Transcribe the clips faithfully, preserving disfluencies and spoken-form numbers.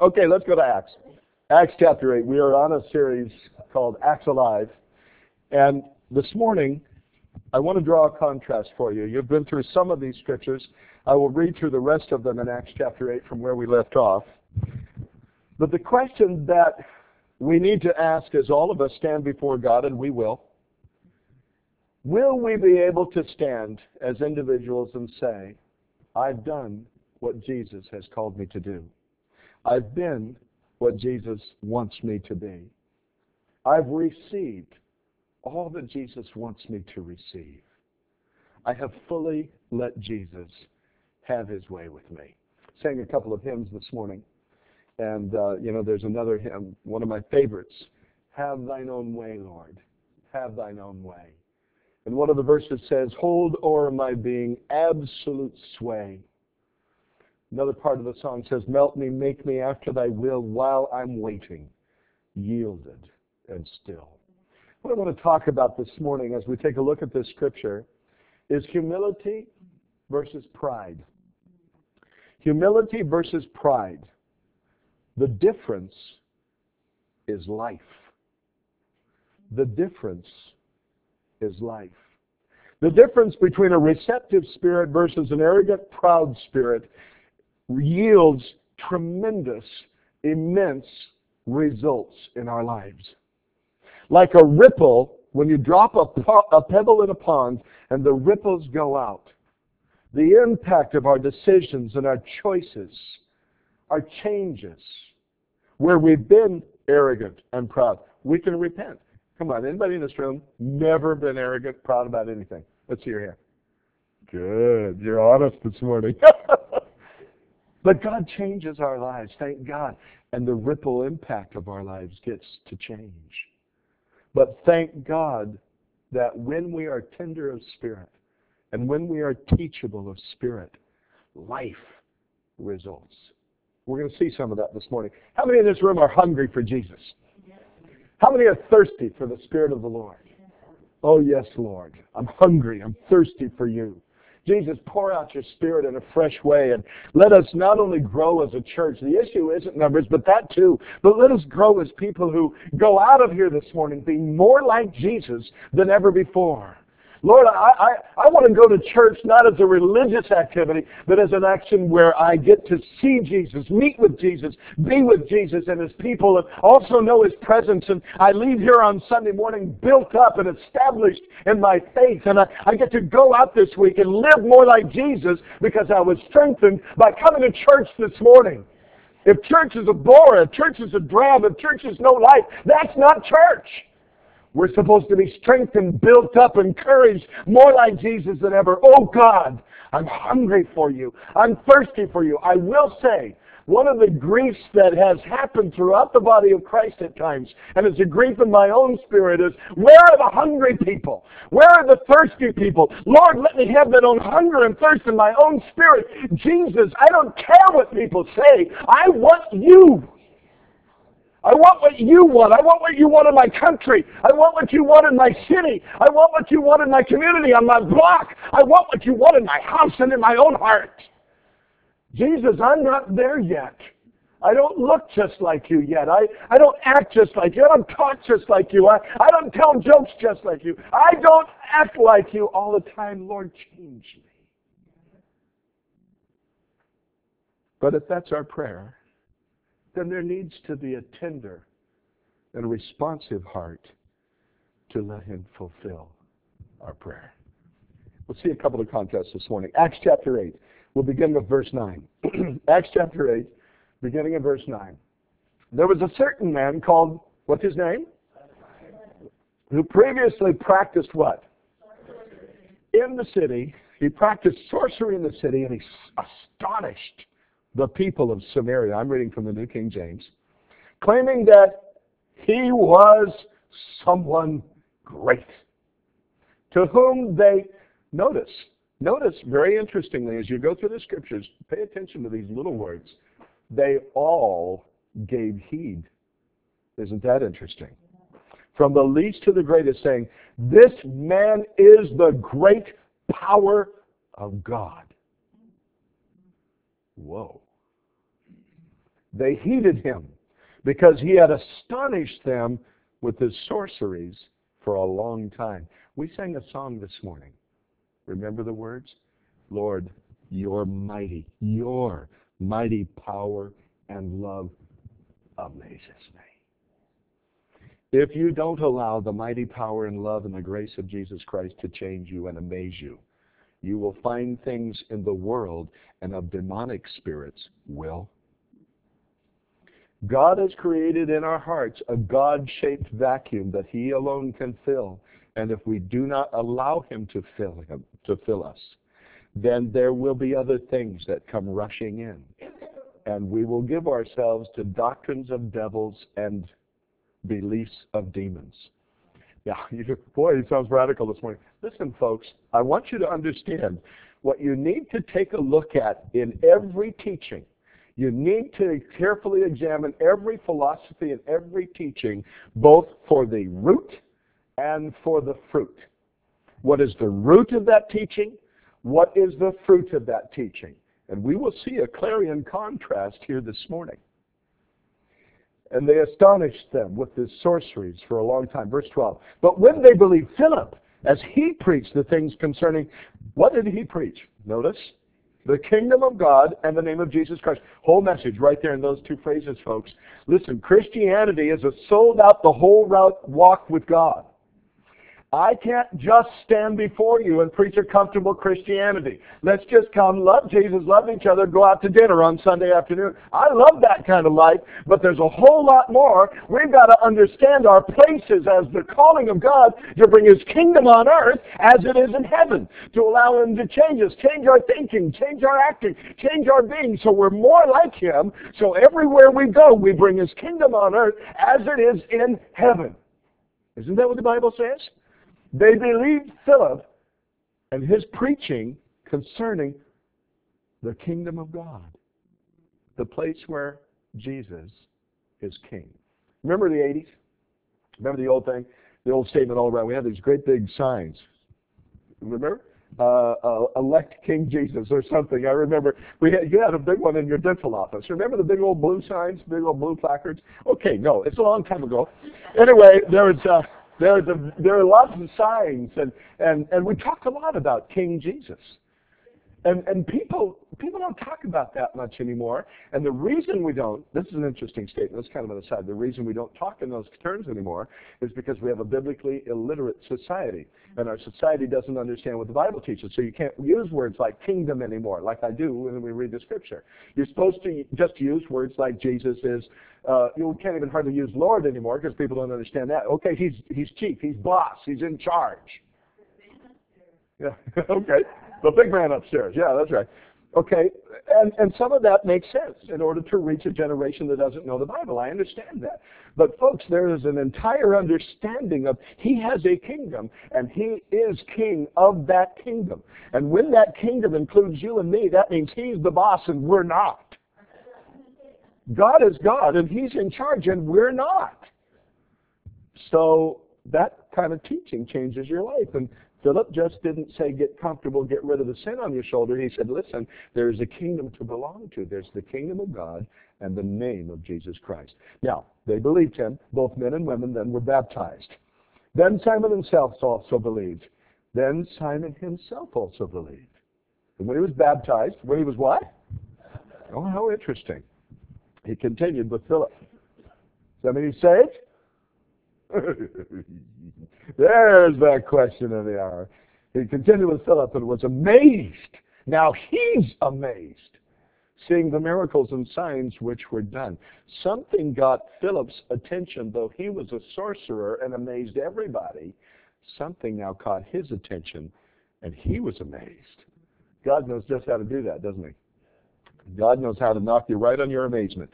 Okay, let's go to Acts. Acts chapter eight. We are on a series called Acts Alive. And this morning, I want to draw a contrast for you. You've been through some of these scriptures. I will read through the rest of them in Acts chapter eight from where we left off. But the question that we need to ask as all of us stand before God, and we will, will we be able to stand as individuals and say, I've done what Jesus has called me to do. I've been what Jesus wants me to be. I've received all that Jesus wants me to receive. I have fully let Jesus have his way with me. Sang a couple of hymns this morning. And, uh, you know, there's another hymn, one of my favorites. Have thine own way, Lord. Have thine own way. And one of the verses says, hold o'er my being absolute sway. Another part of the song says, melt me, make me after thy will while I'm waiting, yielded and still. What I want to talk about this morning as we take a look at this scripture is humility versus pride. Humility versus pride. The difference is life. The difference is life. The difference between a receptive spirit versus an arrogant, proud spirit yields tremendous, immense results in our lives. Like a ripple, when you drop a, po- a pebble in a pond and the ripples go out, the impact of our decisions and our choices, our changes, where we've been arrogant and proud, we can repent. Come on, anybody in this room never been arrogant, proud about anything? Let's see your hand. Good, you're honest this morning. But God changes our lives, thank God. And the ripple impact of our lives gets to change. But thank God that when we are tender of spirit and when we are teachable of spirit, life results. We're going to see some of that this morning. How many in this room are hungry for Jesus? How many are thirsty for the Spirit of the Lord? Oh, yes, Lord. I'm hungry. I'm thirsty for you. Jesus, pour out your Spirit in a fresh way and let us not only grow as a church. The issue isn't numbers, but that too. But let us grow as people who go out of here this morning being more like Jesus than ever before. Lord, I, I, I want to go to church not as a religious activity, but as an action where I get to see Jesus, meet with Jesus, be with Jesus and his people, and also know his presence. And I leave here on Sunday morning built up and established in my faith. And I, I get to go out this week and live more like Jesus because I was strengthened by coming to church this morning. If church is a bore, if church is a drab, if church is no life, that's not church. We're supposed to be strengthened, built up, encouraged, more like Jesus than ever. Oh God, I'm hungry for you. I'm thirsty for you. I will say, one of the griefs that has happened throughout the body of Christ at times, and it's a grief in my own spirit, is where are the hungry people? Where are the thirsty people? Lord, let me have that own hunger and thirst in my own spirit. Jesus, I don't care what people say. I want you. I want what you want. I want what you want in my country. I want what you want in my city. I want what you want in my community, on my block. I want what you want in my house and in my own heart. Jesus, I'm not there yet. I don't look just like you yet. I, I don't act just like you. I don't talk just like you. I, I don't tell jokes just like you. I don't act like you all the time. Lord, change me. But if that's our prayer, then there needs to be a tender and responsive heart to let him fulfill our prayer. We'll see a couple of contrasts this morning. Acts chapter eight. We'll begin with verse nine. Acts chapter eight, beginning in verse nine. There was a certain man called, what's his name? Who previously practiced what? In the city. He practiced sorcery in the city, and he astonished the people of Samaria. I'm reading from the New King James. Claiming that he was someone great. To whom they, notice, notice very interestingly as you go through the scriptures, pay attention to these little words. They all gave heed. Isn't that interesting? From the least to the greatest, saying, this man is the great power of God. Whoa. They heeded him because he had astonished them with his sorceries for a long time. We sang a song this morning. Remember the words? Lord, your mighty, your mighty power and love amazes me. If you don't allow the mighty power and love and the grace of Jesus Christ to change you and amaze you, you will find things in the world and of demonic spirits will. God has created in our hearts a God-shaped vacuum that he alone can fill. And if we do not allow him to fill him, to fill us, then there will be other things that come rushing in. And we will give ourselves to doctrines of devils and beliefs of demons. Yeah, you, boy, it sounds radical this morning. Listen, folks, I want you to understand what you need to take a look at in every teaching. You need to carefully examine every philosophy and every teaching, both for the root and for the fruit. What is the root of that teaching? What is the fruit of that teaching? And we will see a clarion contrast here this morning. And they astonished them with his sorceries for a long time. Verse twelve. But when they believed Philip, as he preached the things concerning, what did he preach? Notice, the kingdom of God and the name of Jesus Christ. Whole message right there in those two phrases, folks. Listen, Christianity is a sold out the whole route walk with God. I can't just stand before you and preach a comfortable Christianity. Let's just come, love Jesus, love each other, go out to dinner on Sunday afternoon. I love that kind of life, but there's a whole lot more. We've got to understand our places as the calling of God to bring his kingdom on earth as it is in heaven, to allow him to change us, change our thinking, change our acting, change our being, so we're more like him, so everywhere we go, we bring his kingdom on earth as it is in heaven. Isn't that what the Bible says? They believed Philip and his preaching concerning the kingdom of God, the place where Jesus is king. Remember the eighties? Remember the old thing? The old statement all around. We had these great big signs. Remember? Uh, uh, elect King Jesus or something. I remember we had, you had a big one in your dental office. Remember the big old blue signs, big old blue placards? Okay, no, it's a long time ago. Anyway, there was... Uh, There's a, there are lots of signs, and, and, and we talked a lot about King Jesus. And, and people, people don't talk about that much anymore. And the reason we don't, this is an interesting statement, it's kind of an aside, the reason we don't talk in those terms anymore is because we have a biblically illiterate society. And our society doesn't understand what the Bible teaches. So you can't use words like kingdom anymore, like I do when we read the scripture. You're supposed to just use words like Jesus is, uh, you can't even hardly use Lord anymore because people don't understand that. Okay, he's, he's chief, he's boss, he's in charge. Yeah, okay. The big man upstairs. Yeah, that's right. Okay, and, and some of that makes sense in order to reach a generation that doesn't know the Bible. I understand that. But folks, there is an entire understanding of he has a kingdom, and he is king of that kingdom. And when that kingdom includes you and me, that means he's the boss and we're not. God is God, and he's in charge, and we're not. So that kind of teaching changes your life. And Philip just didn't say, get comfortable, get rid of the sin on your shoulder. He said, listen, there's a kingdom to belong to. There's the kingdom of God and the name of Jesus Christ. Now, they believed him. Both men and women then were baptized. Then Simon himself also believed. Then Simon himself also believed. And when he was baptized, when he was what? Oh, how interesting. He continued with Philip. Does that mean he's saved? There's that question of the hour. He continued with Philip and was amazed. Now he's amazed, seeing the miracles and signs which were done. Something got Philip's attention, though he was a sorcerer and amazed everybody. Something now caught his attention, and he was amazed. God knows just how to do that, doesn't he? God knows how to knock you right on your amazement.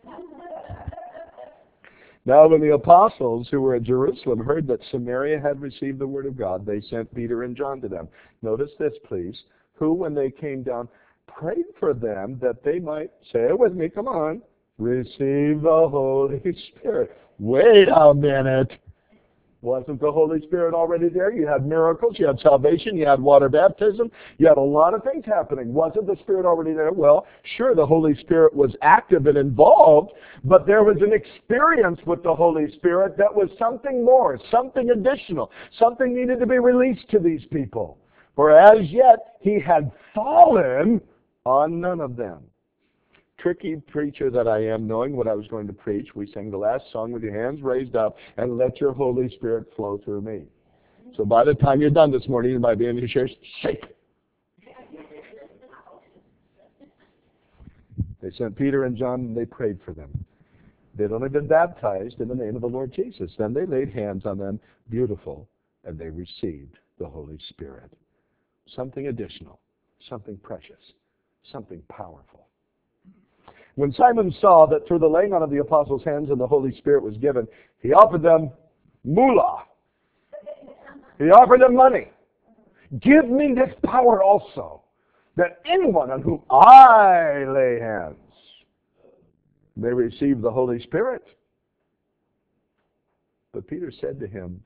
Now when the apostles who were at Jerusalem heard that Samaria had received the word of God, they sent Peter and John to them. Notice this, please. Who, when they came down, prayed for them that they might, say it with me, come on, receive the Holy Spirit. Wait a minute. Wasn't the Holy Spirit already there? You had miracles, you had salvation, you had water baptism, you had a lot of things happening. Wasn't the Spirit already there? Well, sure, the Holy Spirit was active and involved, but there was an experience with the Holy Spirit that was something more, something additional. Something needed to be released to these people. For as yet, he had fallen on none of them. Tricky preacher that I am, knowing what I was going to preach, we sang the last song with your hands raised up, and let your Holy Spirit flow through me. So by the time you're done this morning, you might be in your chairs, shake. They sent Peter and John, and they prayed for them. They'd only been baptized in the name of the Lord Jesus. Then they laid hands on them, beautiful, and they received the Holy Spirit. Something additional, something precious, something powerful. When Simon saw that through the laying on of the apostles' hands and the Holy Spirit was given, he offered them moolah. He offered them money. Give me this power also, that anyone on whom I lay hands may receive the Holy Spirit. But Peter said to him,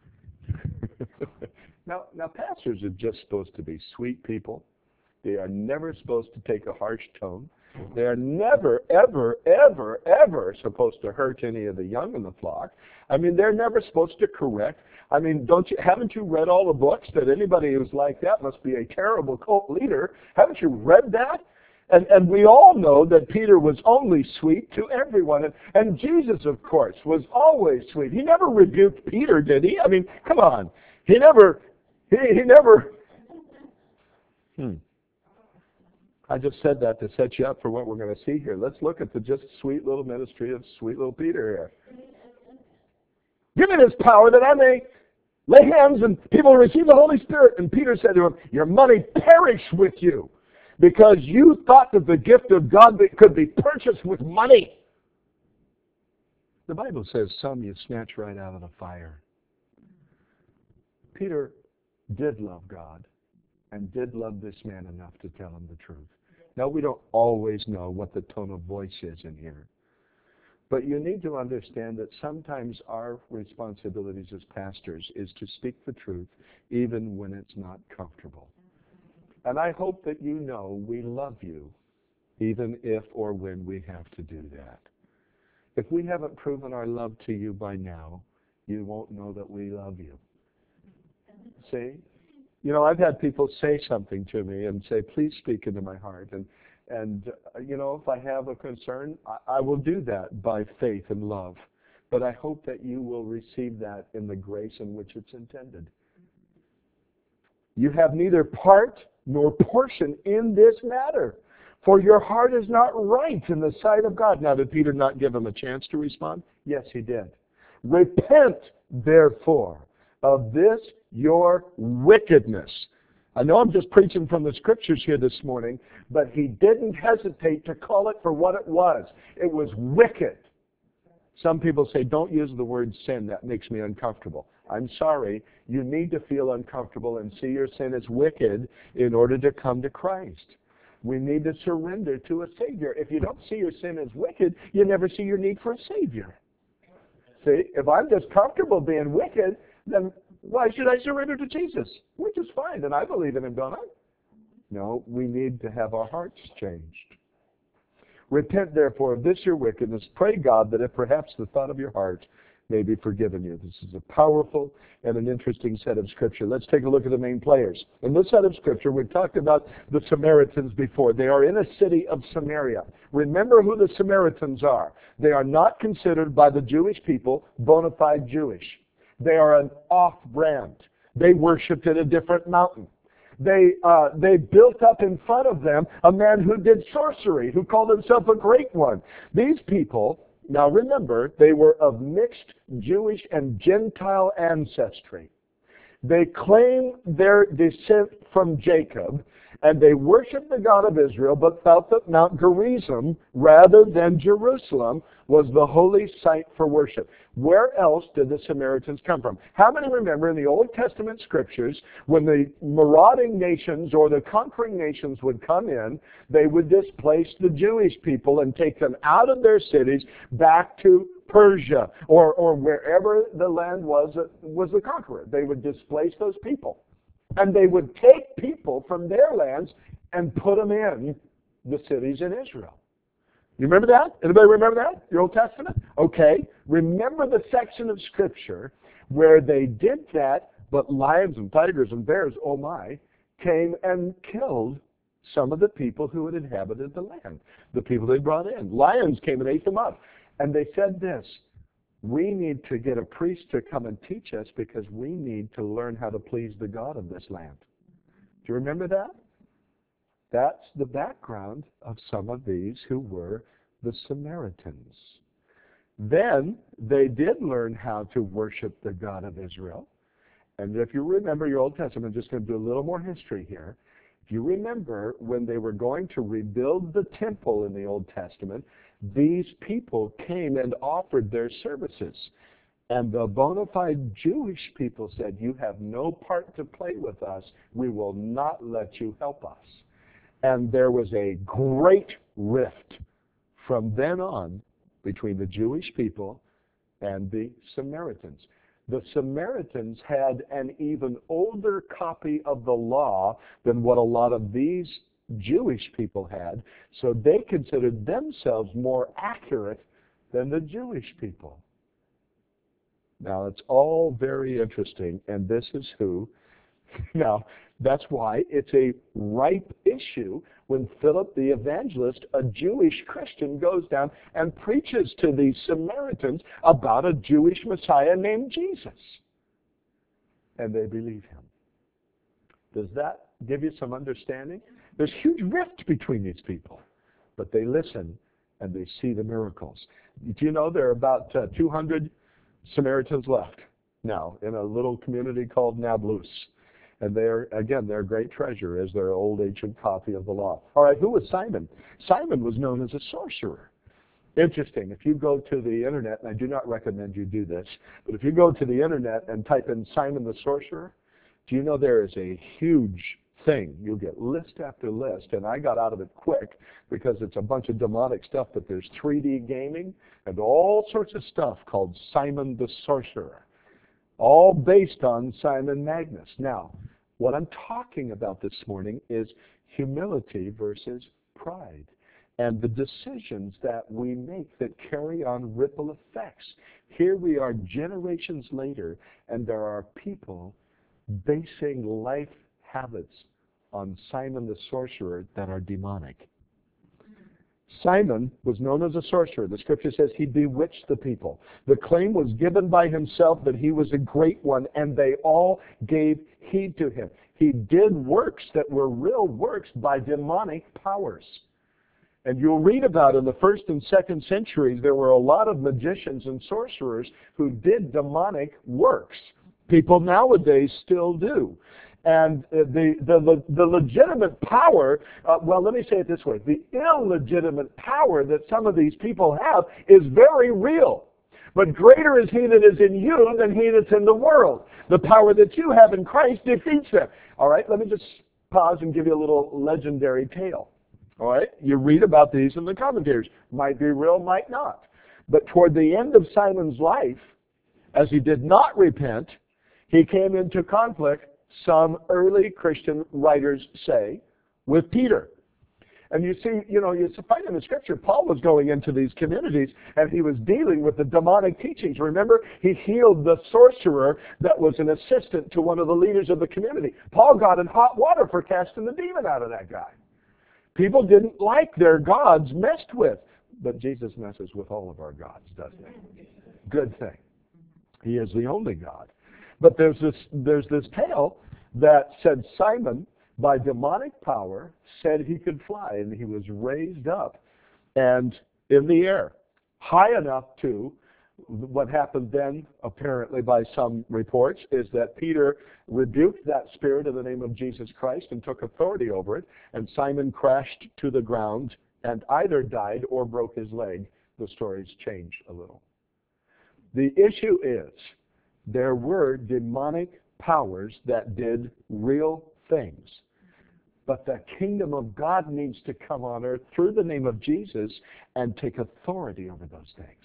now, now pastors are just supposed to be sweet people. They are never supposed to take a harsh tone. They are never, ever, ever, ever supposed to hurt any of the young in the flock. I mean, they're never supposed to correct. I mean, don't you? Haven't you read all the books that anybody who's like that must be a terrible cult leader? Haven't you read that? And and we all know that Peter was only sweet to everyone. And, and Jesus, of course, was always sweet. He never rebuked Peter, did he? I mean, come on. He never, he, he never, hmm. I just said that to set you up for what we're going to see here. Let's look at the just sweet little ministry of sweet little Peter here. Give me this power that I may lay hands and people receive the Holy Spirit. And Peter said to him, your money perish with you, because you thought that the gift of God could be purchased with money. The Bible says some you snatch right out of the fire. Peter did love God and did love this man enough to tell him the truth. Now, we don't always know what the tone of voice is in here. But you need to understand that sometimes our responsibilities as pastors is to speak the truth even when it's not comfortable. And I hope that you know we love you even if or when we have to do that. If we haven't proven our love to you by now, you won't know that we love you. See? You know, I've had people say something to me and say, please speak into my heart. And, and uh, you know, if I have a concern, I, I will do that by faith and love. But I hope that you will receive that in the grace in which it's intended. You have neither part nor portion in this matter, for your heart is not right in the sight of God. Now, did Peter not give him a chance to respond? Yes, he did. Repent, therefore, of this your wickedness. I know I'm just preaching from the scriptures here this morning, but he didn't hesitate to call it for what it was. It was wicked. Some people say, don't use the word sin. That makes me uncomfortable. I'm sorry. You need to feel uncomfortable and see your sin as wicked in order to come to Christ. We need to surrender to a Savior. If you don't see your sin as wicked, you never see your need for a Savior. See, if I'm just comfortable being wicked, then why should I surrender to Jesus? Which is fine, and I believe in him, don't I? No, we need to have our hearts changed. Repent, therefore, of this your wickedness. Pray God that if perhaps the thought of your heart may be forgiven you. This is a powerful and an interesting set of Scripture. Let's take a look at the main players. In this set of Scripture, we've talked about the Samaritans before. They are in a city of Samaria. Remember who the Samaritans are. They are not considered by the Jewish people bona fide Jewish. They are an off-brand. They worshipped at a different mountain. They, uh, they built up in front of them a man who did sorcery, who called himself a great one. These people, now remember, they were of mixed Jewish and Gentile ancestry. They claim their descent from Jacob, and they worshiped the God of Israel, but felt that Mount Gerizim, rather than Jerusalem, was the holy site for worship. Where else did the Samaritans come from? How many remember in the Old Testament scriptures, when the marauding nations or the conquering nations would come in, they would displace the Jewish people and take them out of their cities back to Persia, or, or wherever the land was, was the conqueror. They would displace those people. And they would take people from their lands and put them in the cities in Israel. You remember that? Anybody remember that? Your Old Testament? Okay. Remember the section of Scripture where they did that, but lions and tigers and bears, oh my, came and killed some of the people who had inhabited the land, the people they brought in. Lions came and ate them up. And they said this, we need to get a priest to come and teach us because we need to learn how to please the God of this land. Do you remember that? That's the background of some of these who were the Samaritans. Then they did learn how to worship the God of Israel. And if you remember your Old Testament, I'm just going to do a little more history here. If you remember when they were going to rebuild the temple in the Old Testament, these people came and offered their services. And the bona fide Jewish people said, you have no part to play with us. We will not let you help us. And there was a great rift from then on between the Jewish people and the Samaritans. The Samaritans had an even older copy of the law than what a lot of these Jewish people had, so they considered themselves more accurate than the Jewish people. Now, it's all very interesting, and this is who. Now, that's why it's a ripe issue when Philip the evangelist, a Jewish Christian, goes down and preaches to these Samaritans about a Jewish Messiah named Jesus. And they believe him. Does that give you some understanding? There's huge rift between these people, but they listen and they see the miracles. Do you know there are about uh, two hundred Samaritans left now in a little community called Nablus? And they're, again, their great treasure is their old ancient copy of the law. All right, who was Simon? Simon was known as a sorcerer. Interesting. If you go to the internet, and I do not recommend you do this, but if you go to the internet and type in Simon the sorcerer, do you know there is a huge thing? You'll get list after list, and I got out of it quick because it's a bunch of demonic stuff, but there's three D gaming and all sorts of stuff called Simon the Sorcerer, all based on Simon Magus. Now, what I'm talking about this morning is humility versus pride, and the decisions that we make that carry on ripple effects. Here we are generations later, and there are people basing life habits on Simon the sorcerer that are demonic. Simon was known as a sorcerer. The scripture says he bewitched the people. The claim was given by himself that he was a great one, and they all gave heed to him. He did works that were real works by demonic powers. And you'll read about in the first and second centuries, there were a lot of magicians and sorcerers who did demonic works. People nowadays still do. And the, the, the legitimate power, uh, well, let me say it this way. The illegitimate power that some of these people have is very real. But greater is he that is in you than he that's in the world. The power that you have in Christ defeats them. All right, let me just pause and give you a little legendary tale. All right, you read about these in the commentaries. Might be real, might not. But toward the end of Simon's life, as he did not repent, he came into conflict, some early Christian writers say, with Peter. And you see, you know, you find in the scripture, Paul was going into these communities and he was dealing with the demonic teachings. Remember, he healed the sorcerer that was an assistant to one of the leaders of the community. Paul got in hot water for casting the demon out of that guy. People didn't like their gods messed with. But Jesus messes with all of our gods, doesn't he? Good thing. He is the only God. But there's this, there's this tale that said Simon, by demonic power, said he could fly, and he was raised up and in the air, high enough to, what happened then, apparently by some reports, is that Peter rebuked that spirit in the name of Jesus Christ and took authority over it, and Simon crashed to the ground and either died or broke his leg. The stories change a little. The issue is, there were demonic powers that did real things. But the kingdom of God needs to come on earth through the name of Jesus and take authority over those things.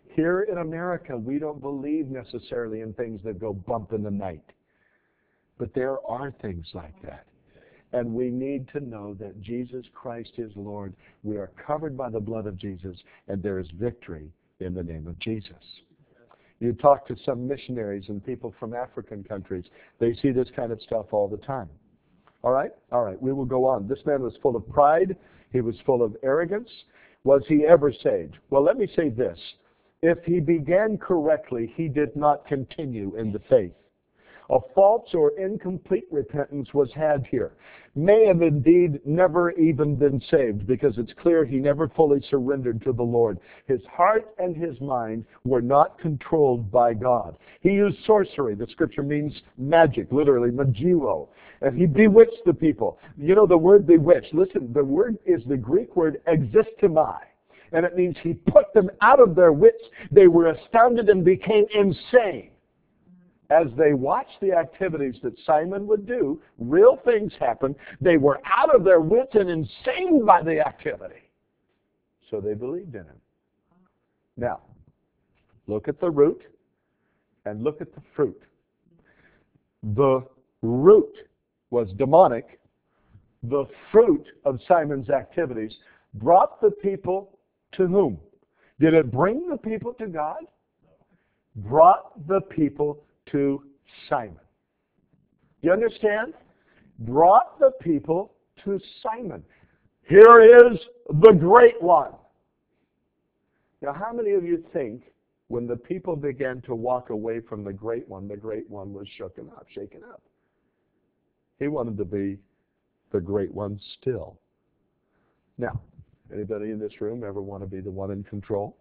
Here in America, we don't believe necessarily in things that go bump in the night. But there are things like that. And we need to know that Jesus Christ is Lord. We are covered by the blood of Jesus, and there is victory in the name of Jesus. You talk to some missionaries and people from African countries, they see this kind of stuff all the time. All right? All right, we will go on. This man was full of pride. He was full of arrogance. Was he ever saved? Well, let me say this. If he began correctly, he did not continue in the faith. A false or incomplete repentance was had here. May have indeed never even been saved, because it's clear he never fully surrendered to the Lord. His heart and his mind were not controlled by God. He used sorcery. The scripture means magic, literally, magilo. And he bewitched the people. You know the word bewitched. Listen, the word is the Greek word existimai. And it means he put them out of their wits. They were astounded and became insane. As they watched the activities that Simon would do, real things happened. They were out of their wits and insane by the activity. So they believed in him. Now, look at the root and look at the fruit. The root was demonic. The fruit of Simon's activities brought the people to whom? Did it bring the people to God? Brought the people to Simon. You understand? Brought the people to Simon. Here is the great one. Now, how many of you think when the people began to walk away from the great one, the great one was shaken up, shaken up? He wanted to be the great one still. Now, anybody in this room ever want to be the one in control?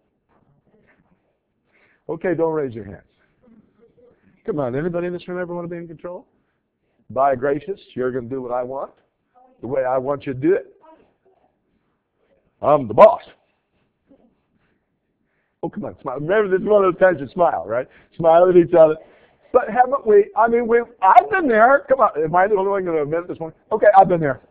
Okay, don't raise your hands. Come on, anybody in this room ever want to be in control? By gracious, you're going to do what I want, the way I want you to do it. I'm the boss. Oh, come on, smile. Remember, this is one of those times you smile, right? Smile at each other. But haven't we, I mean, we I've been there. Come on, am I the only one going to admit this morning? Okay, I've been there.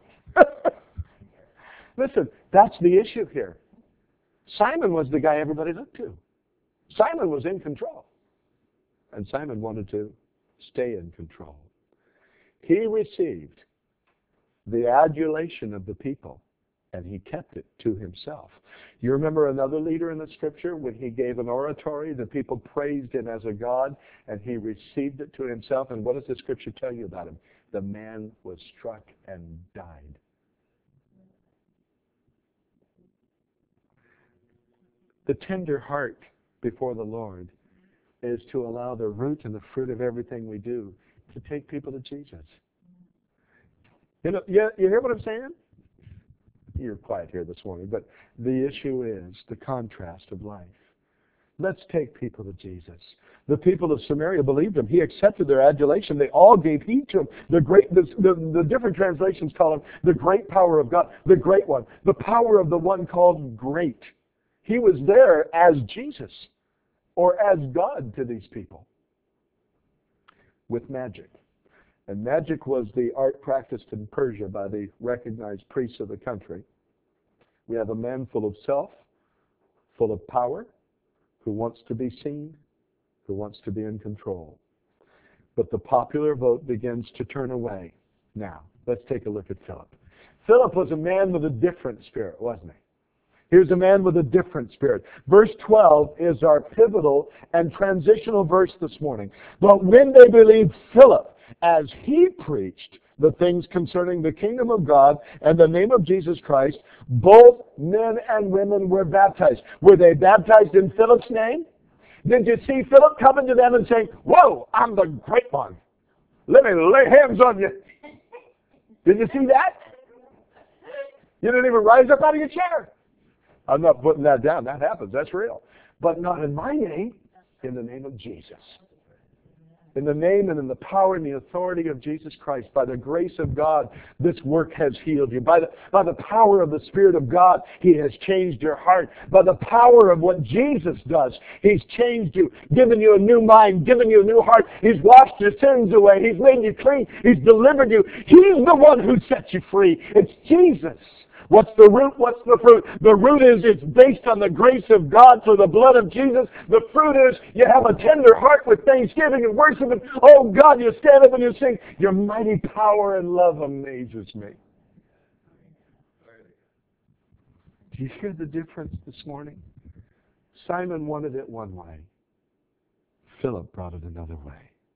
Listen, that's the issue here. Simon was the guy everybody looked to. Simon was in control. And Simon wanted to stay in control. He received the adulation of the people, and he kept it to himself. You remember another leader in the scripture when he gave an oratory, the people praised him as a god, and he received it to himself. And what does the scripture tell you about him? The man was struck and died. The tender heart before the Lord is to allow the root and the fruit of everything we do to take people to Jesus. You know, you, you hear what I'm saying? You're quiet here this morning, but the issue is the contrast of life. Let's take people to Jesus. The people of Samaria believed him. He accepted their adulation. They all gave heed to him. The great, the, the, the different translations call him the great power of God, the great one, the power of the one called great. He was there as Jesus, or as God to these people, with magic. And magic was the art practiced in Persia by the recognized priests of the country. We have a man full of self, full of power, who wants to be seen, who wants to be in control. But the popular vote begins to turn away. Now, let's take a look at Philip. Philip was a man with a different spirit, wasn't he? Here's a man with a different spirit. Verse twelve is our pivotal and transitional verse this morning. But when they believed Philip, as he preached the things concerning the kingdom of God and the name of Jesus Christ, both men and women were baptized. Were they baptized in Philip's name? Did you see Philip coming to them and saying, "Whoa, I'm the great one. Let me lay hands on you"? Did you see that? You didn't even rise up out of your chair. I'm not putting that down. That happens. That's real. But not in my name, in the name of Jesus. In the name and in the power and the authority of Jesus Christ, by the grace of God, this work has healed you. By the, by the power of the Spirit of God, he has changed your heart. By the power of what Jesus does, he's changed you, given you a new mind, given you a new heart. He's washed your sins away. He's made you clean. He's delivered you. He's the one who sets you free. It's Jesus. What's the root? What's the fruit? The root is it's based on the grace of God through the blood of Jesus. The fruit is you have a tender heart with thanksgiving and worship. And, oh God, you stand up and you sing, your mighty power and love amazes me. Do you hear the difference this morning? Simon wanted it one way. Philip brought it another way.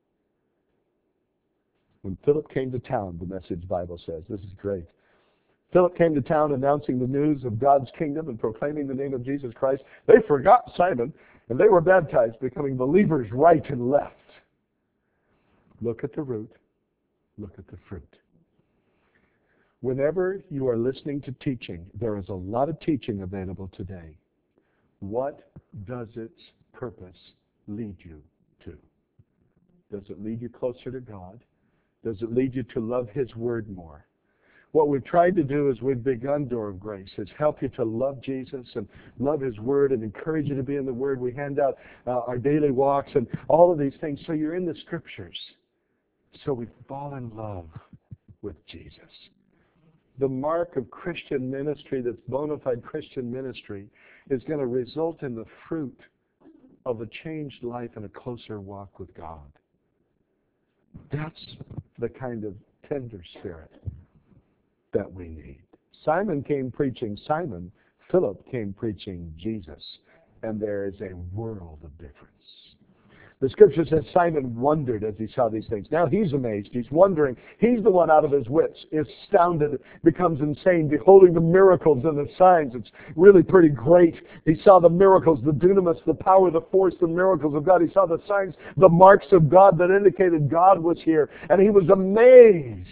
When Philip came to town, the Message Bible says, this is great. Philip came to town announcing the news of God's kingdom and proclaiming the name of Jesus Christ. They forgot Simon, and they were baptized, becoming believers right and left. Look at the root. Look at the fruit. Whenever you are listening to teaching, there is a lot of teaching available today. What does its purpose lead you to? Does it lead you closer to God? Does it lead you to love His Word more? What we've tried to do is we've begun Door of Grace, is help you to love Jesus and love His Word and encourage you to be in the Word. We hand out uh, our daily walks and all of these things so you're in the Scriptures. So we fall in love with Jesus. The mark of Christian ministry, that's bona fide Christian ministry, is going to result in the fruit of a changed life and a closer walk with God. That's the kind of tender spirit that we need. Simon came preaching Simon. Philip came preaching Jesus. And there is a world of difference. The Scripture says Simon wondered as he saw these things. Now he's amazed. He's wondering. He's the one out of his wits, astounded, becomes insane, beholding the miracles and the signs. It's really pretty great. He saw the miracles, the dunamis, the power, the force, the miracles of God. He saw the signs, the marks of God that indicated God was here. And he was amazed.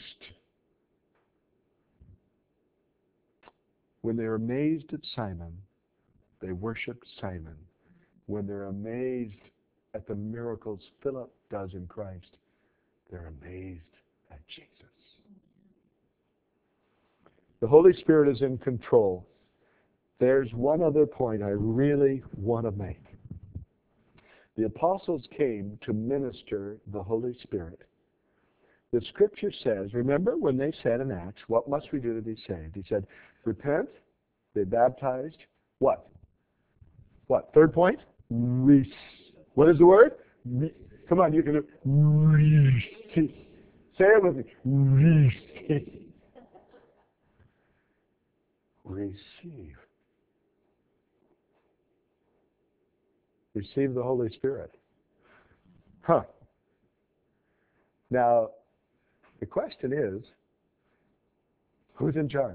When they're amazed at Simon, they worship Simon. When they're amazed at the miracles Philip does in Christ, they're amazed at Jesus. The Holy Spirit is in control. There's one other point I really want to make. The apostles came to minister the Holy Spirit. The Scripture says, remember when they said in Acts, what must we do to be saved? He said, repent, be baptized, what? What? Third point? Receive. What is the word? Re- Come on, you can do receive. Say it with me. Receive. Receive. Receive the Holy Spirit. Huh. Now, the question is, who's in charge?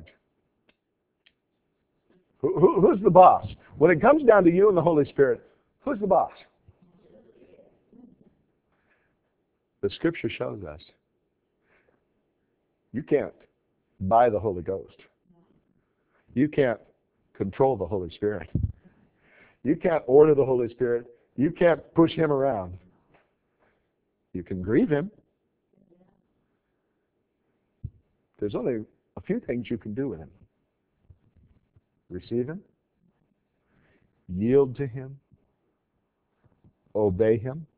Who, who, who's the boss? When it comes down to you and the Holy Spirit, who's the boss? The Scripture shows us you can't buy the Holy Ghost. You can't control the Holy Spirit. You can't order the Holy Spirit. You can't push Him around. You can grieve Him. There's only a few things you can do with Him. Receive Him, yield to Him, obey Him,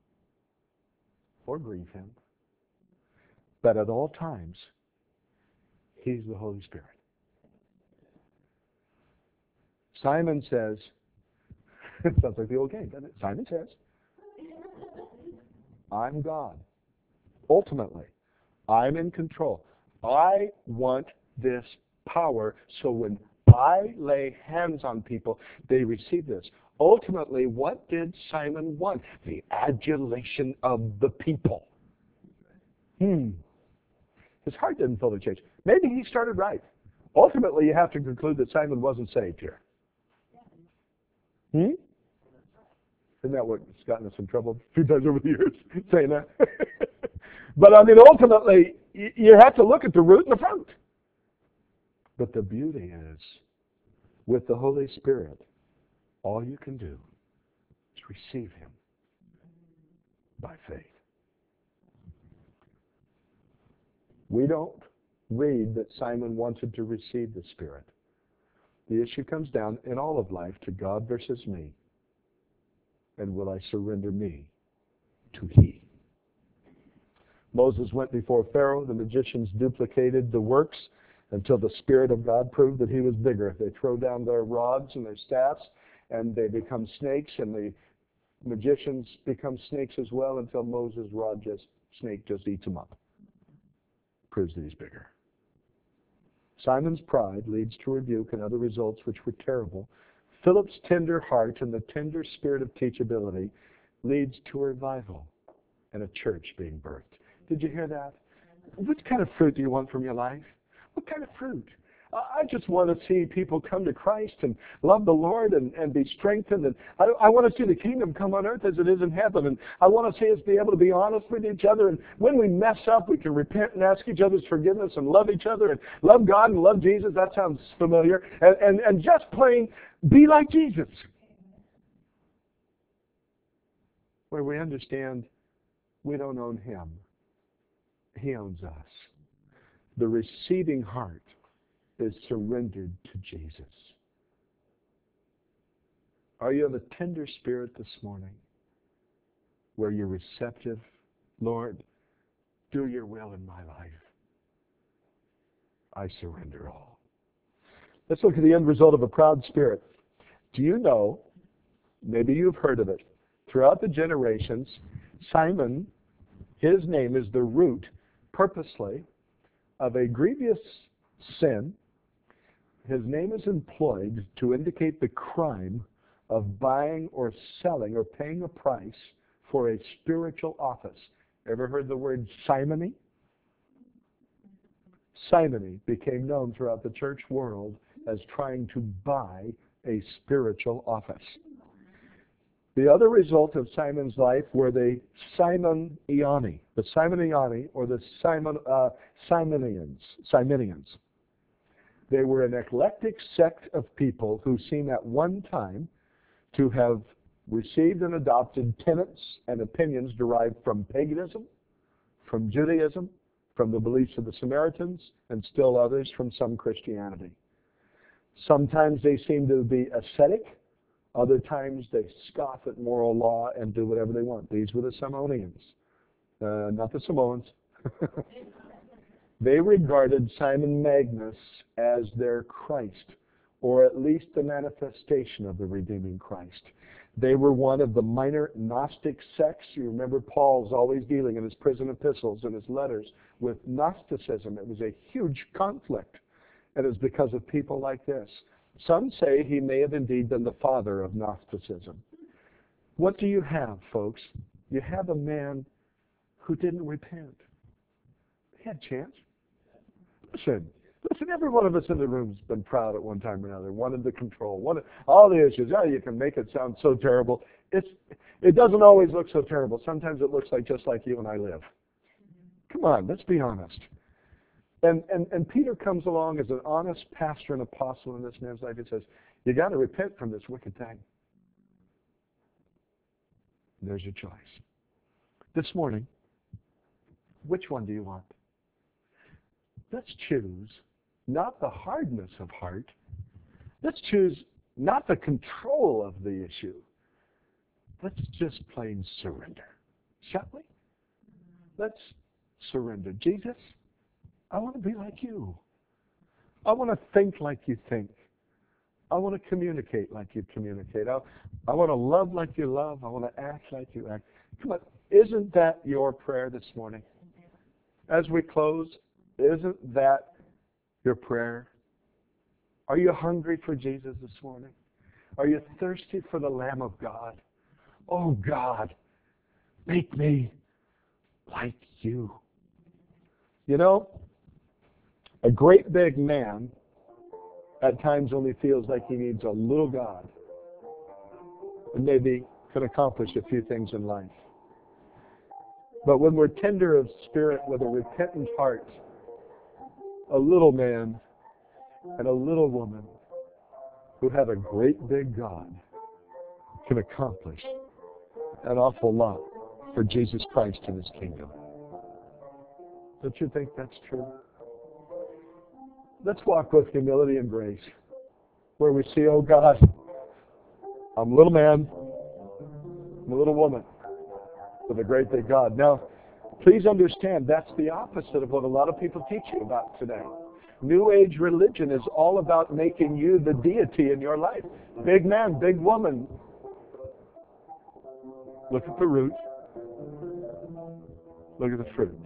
or grieve Him. But at all times, He's the Holy Spirit. Simon says, it sounds like the old game, doesn't it? Simon says, I'm God. Ultimately, I'm in control. I want this power so when I lay hands on people, they receive this. Ultimately, what did Simon want? The adulation of the people. Hmm. His heart didn't fully change. Maybe he started right. Ultimately, you have to conclude that Simon wasn't saved here. Hmm? Isn't that what's gotten us in trouble a few times over the years, saying that? But I mean, ultimately, you have to look at the root and the fruit. But the beauty is, with the Holy Spirit, all you can do is receive Him by faith. We don't read that Simon wanted to receive the Spirit. The issue comes down in all of life to God versus me. And will I surrender me to He? Moses went before Pharaoh. The magicians duplicated the works until the Spirit of God proved that he was bigger. They throw down their rods and their staffs, and they become snakes, and the magicians become snakes as well, until Moses' rod just snake just eats them up. Proves that he's bigger. Simon's pride leads to rebuke and other results which were terrible. Philip's tender heart and the tender spirit of teachability leads to a revival and a church being birthed. Did you hear that? What kind of fruit do you want from your life? What kind of fruit? I just want to see people come to Christ and love the Lord and, and be strengthened. And I, I want to see the kingdom come on earth as it is in heaven. And I want to see us be able to be honest with each other. And when we mess up, we can repent and ask each other's forgiveness and love each other and love God and love Jesus. That sounds familiar. And, and, and just plain be like Jesus. Where we understand we don't own him. He owns us. The receiving heart is surrendered to Jesus. Are you of a tender spirit this morning where you're receptive? Lord, do your will in my life. I surrender all. Let's look at the end result of a proud spirit. Do you know, maybe you've heard of it, throughout the generations, Simon, his name is the root, purposely, of a grievous sin. His name is employed to indicate the crime of buying or selling or paying a price for a spiritual office. Ever heard the word simony? Simony became known throughout the church world as trying to buy a spiritual office. The other result of Simon's life were the Simoniani, the Simoniani or the Simon, uh, Simonians, Simonians. They were an eclectic sect of people who seem at one time to have received and adopted tenets and opinions derived from paganism, from Judaism, from the beliefs of the Samaritans, and still others from some Christianity. Sometimes they seem to be ascetic. Other times they scoff at moral law and do whatever they want. These were the Simonians, uh, not the Samoans. They regarded Simon Magus as their Christ, or at least the manifestation of the redeeming Christ. They were one of the minor Gnostic sects. You remember Paul's always dealing in his prison epistles and his letters with Gnosticism. It was a huge conflict, and it was because of people like this. Some say he may have indeed been the father of Gnosticism. What do you have, folks? You have a man who didn't repent. He had a chance. Listen, listen, every one of us in the room has been proud at one time or another, wanted to control, wanted, all the issues. Oh, you can make it sound so terrible. It's, it doesn't always look so terrible. Sometimes it looks like just like you and I live. Come on, let's be honest. And, and, and Peter comes along as an honest pastor and apostle in this man's life and says, you got to repent from this wicked thing. And there's your choice. This morning, which one do you want? Let's choose not the hardness of heart. Let's choose not the control of the issue. Let's just plain surrender. Shall we? Let's surrender. Jesus, I want to be like you. I want to think like you think. I want to communicate like you communicate. I, I want to love like you love. I want to act like you act. Come on, isn't that your prayer this morning? As we close, isn't that your prayer? Are you hungry for Jesus this morning? Are you thirsty for the Lamb of God? Oh God, make me like you. You know, a great big man at times only feels like he needs a little God and maybe can accomplish a few things in life. But when we're tender of spirit with a repentant heart, a little man and a little woman who have a great big God can accomplish an awful lot for Jesus Christ and His kingdom. Don't you think that's true? Let's walk with humility and grace, where we see, oh God, I'm a little man, I'm a little woman with a great big God. Now, please understand, that's the opposite of what a lot of people teach you about today. New Age religion is all about making you the deity in your life. Big man, big woman. Look at the root. Look at the fruit.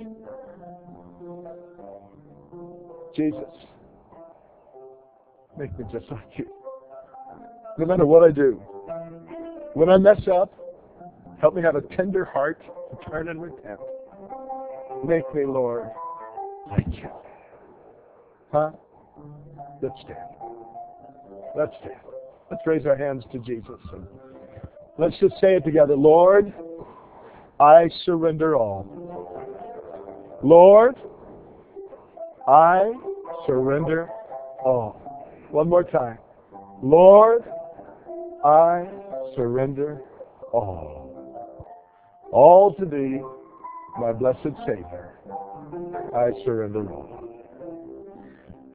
Jesus, make me just like you. No matter what I do, when I mess up, help me have a tender heart to turn and repent. Make me, Lord, like you. Huh? Let's stand. Let's stand. Let's raise our hands to Jesus. And let's just say it together. Lord, I surrender all. Lord, I surrender all. One more time. Lord, I surrender all. All to thee, my blessed Savior. I surrender all.